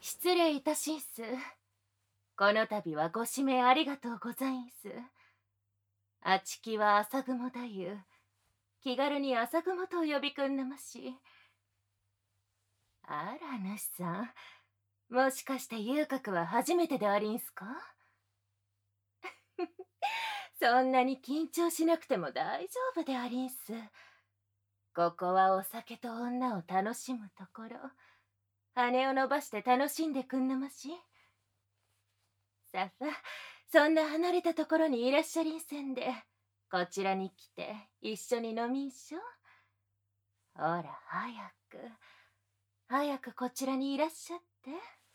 失礼いたしんす。この度はご指名ありがとうございんす。あちきは朝雲太夫。気軽に朝雲とお呼びくんなまし。あら、主さん。もしかして遊郭は初めてでありんすか？そんなに緊張しなくても大丈夫でありんす。ここはお酒と女を楽しむところ。羽を伸ばして楽しんでくんなまし。ささ、そんな離れたところにいらっしゃりんせんで、こちらに来て一緒に飲みんしょ。ほら、早くこちらにいらっしゃって。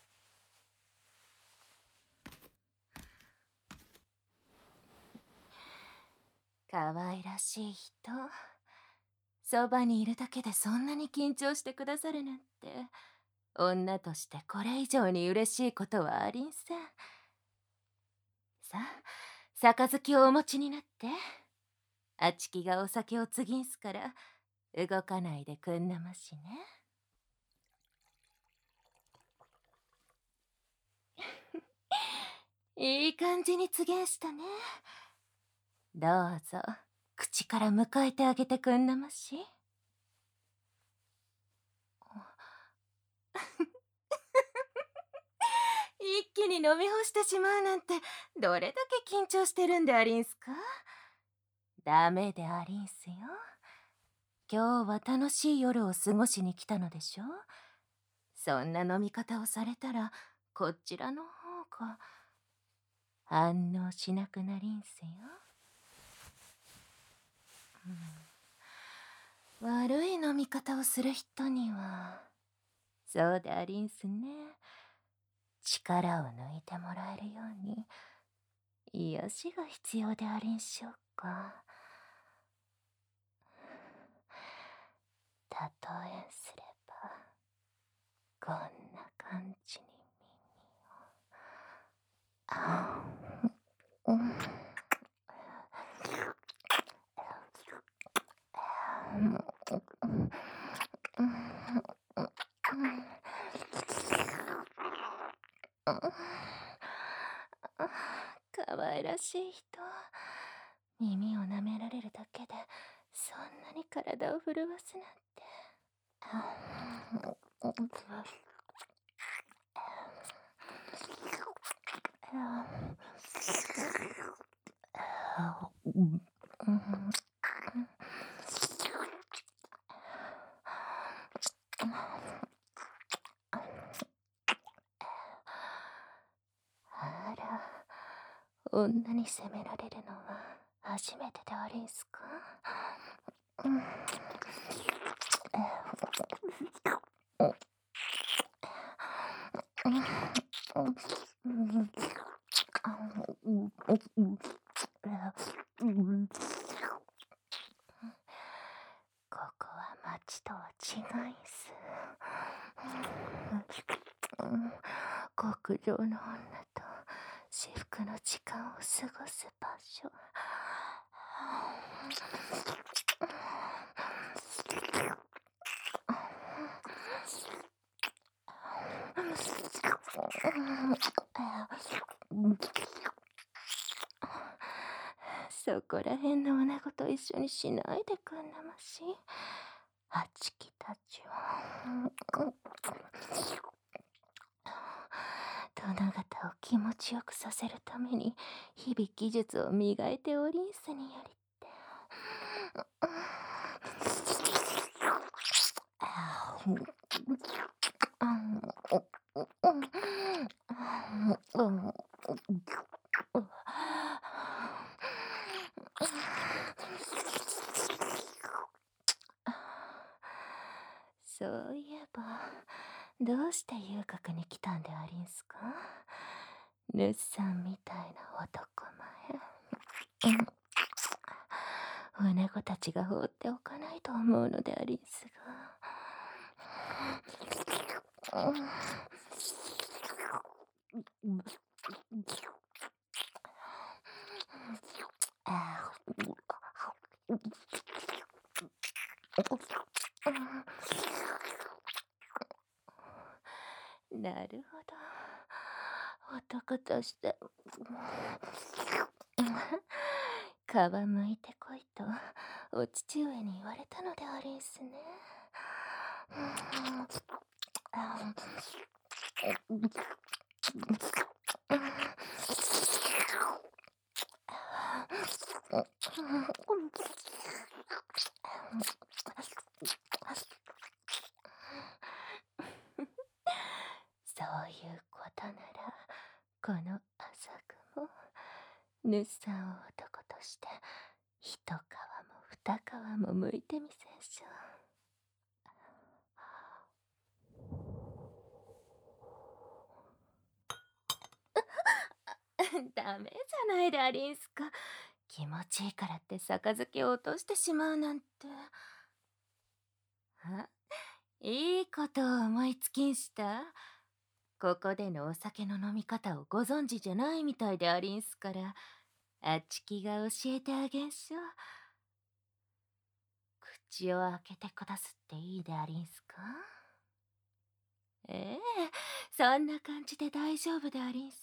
かわいらしい人。そばにいるだけでそんなに緊張してくださるなんて、女としてこれ以上に嬉しいことはありんせん。さあ、杯をお持ちになって。あちきがお酒をつぎんすから、動かないでくんなましね。いい感じにつげんしたね。どうぞ、口から迎えてあげてくんなまし。一気に飲み干してしまうなんて、どれだけ緊張してるんでありんすか？ダメでありんすよ。今日は楽しい夜を過ごしに来たのでしょ？そんな飲み方をされたら、こちらの方が反応しなくなりんすよ。悪い飲み方をする人には、そうでありんすね。力を抜いてもらえるように、癒しが必要でありんしょうか。例えすれば、こんな感じにあうん。かわいらしい人。耳を舐められるだけでそんなに体を震わすなんて。あら、女に責められるのは初めてでありんすか？ここは町とは違いす。極上の女と至福の時間を過ごす場所。そこらへんの女子と一緒にしないでくんなまし。あちきたちは殿方を気持ちよくさせるために日々技術を磨いておりんすにやりって。そういえば、どうして遊郭に来たんでありんすか？主さんみたいな男前。女子たちが放っておかないと思うのでありんすが。 なるほど。男として、皮むいてこいと、お父上に言われたのでありんすね。そういうことなら、この浅くも、ぬっさんを男として、一皮も二皮も剥いてみせんしょ。ダメじゃないでありんすか。気持ちいいからって杯を落としてしまうなんて。あ、いいことを思いつきんした。ここでのお酒の飲み方をご存知じゃないみたいでありんすから、あっちきが教えてあげんしょ。口を開けてくだすっていいでありんすか？ええ、そんな感じで大丈夫でありんす。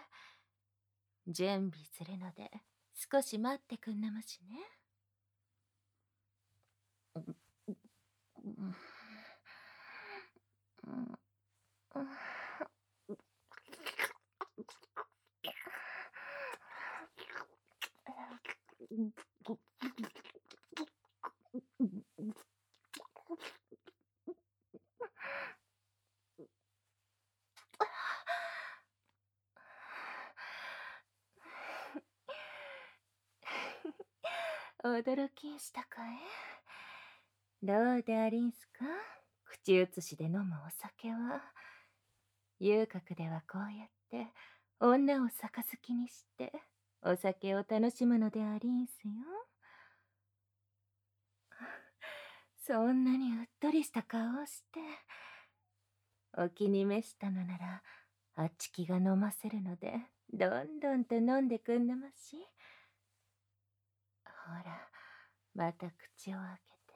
準備するので、少し待ってくんなましね。驚きんしたかえ？どうでありんすか？口移しで飲むお酒は。遊郭ではこうやって女を杯にしてお酒を楽しむのでありんすよ。そんなにうっとりした顔をして。お気に召したのなら、あっちきが飲ませるので、どんどんと飲んでくんなまし。ほら、また口を開けて。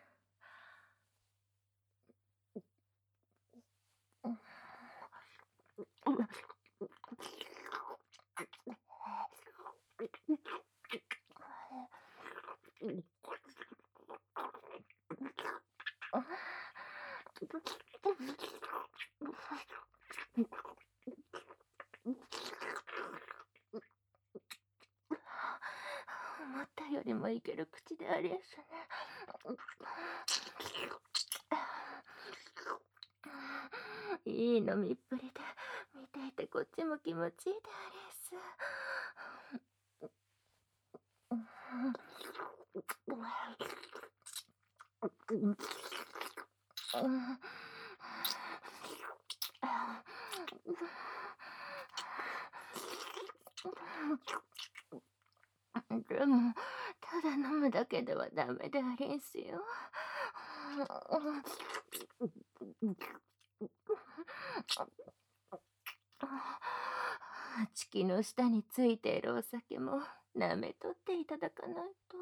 思ったよりもいける口でありんすね。いい飲みっぷりで、見ていてこっちも気持ちいいでありんす。でも、ただ飲むだけではダメでありんすよ。あちきの下についているお酒も舐めとっていただかないと。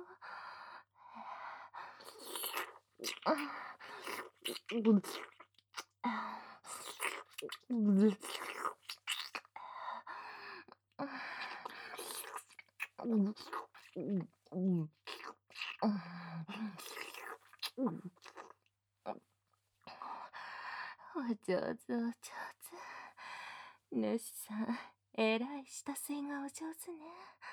お上手お上手。主さん、えらい下水がお上手ね。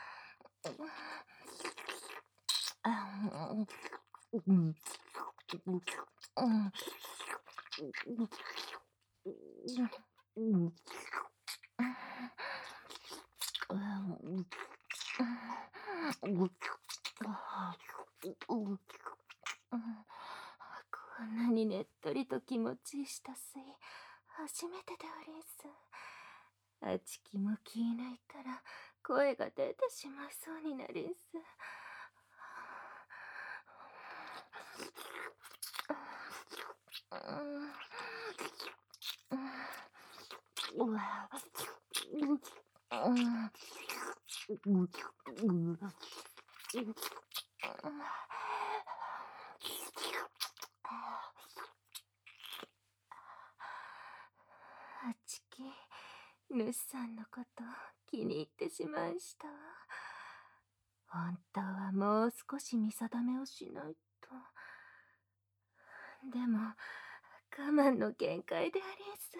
こんなにねっとりと気持ちいい下水、初めてでありんす。あちきも気抜いたら声が出てしまいそうになりんす。あち主さんのこと気に入ってしまいしたわ。本当はもう少し見定めをしないと。でも、我慢の限界でありんす。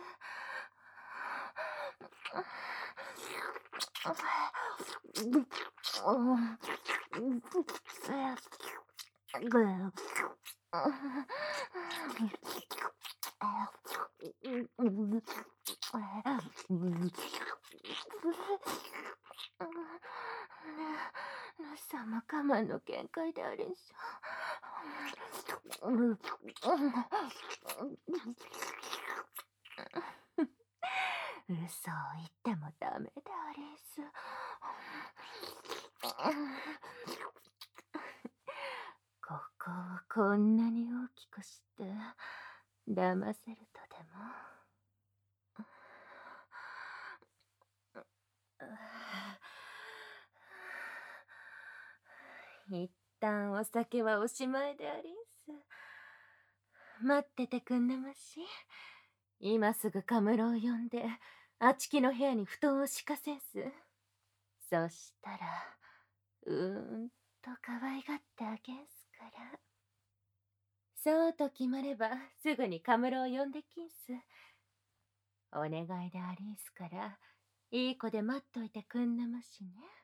主さんも我慢の限界でありんす。嘘を言ってもダメでありんす。ここをこんなに大きくして騙せるとでも。一旦お酒はおしまいでありんす。待っててくんなまし。今すぐカムロを呼んで、あちきの部屋に布団を敷かせんす。そしたら、と可愛がってあげんすから。そうと決まれば、すぐにカムロを呼んできんす。お願いでありんすから、いい子で待っといてくんなましね。